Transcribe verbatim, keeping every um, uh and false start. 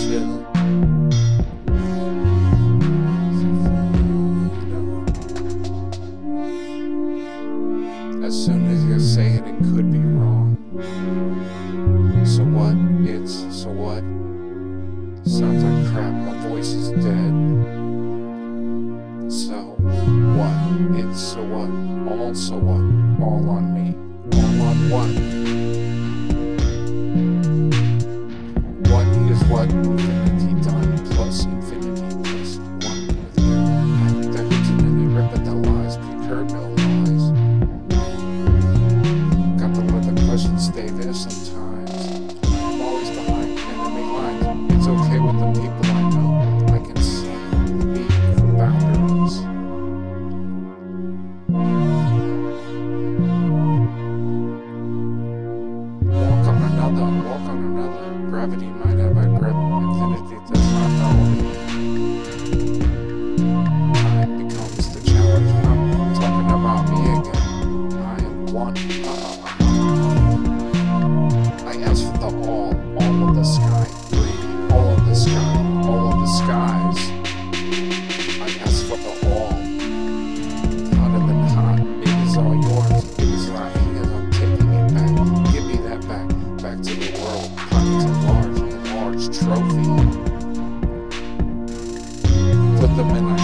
chill. As soon as you say it, it could be wrong. So what? It's so what? Sounds like crap, my voice is dead. So what? It's so what? All so what? All on me. All on what? What is what? Infinity done plus infinity plus one with you. That hurts and then you rip at the lies, but you heard no lies. Got to let the questions stay there sometimes. I'm always behind enemy lines. It's okay with the people I know. I can see me from boundaries. Walk on another, walk on another. Gravity might have a grip. Infinity does not know me. Time becomes the challenge. I'm talking about me again. I am one. Uh, I ask for the all, all of the sky. Breathe, all of the sky, all of the skies. I ask for the all. Hotter than hot. It is all yours. It is not here. I'm taking it back. Give me that back. Back to the world. Pockets of large and large trophy. Put them in a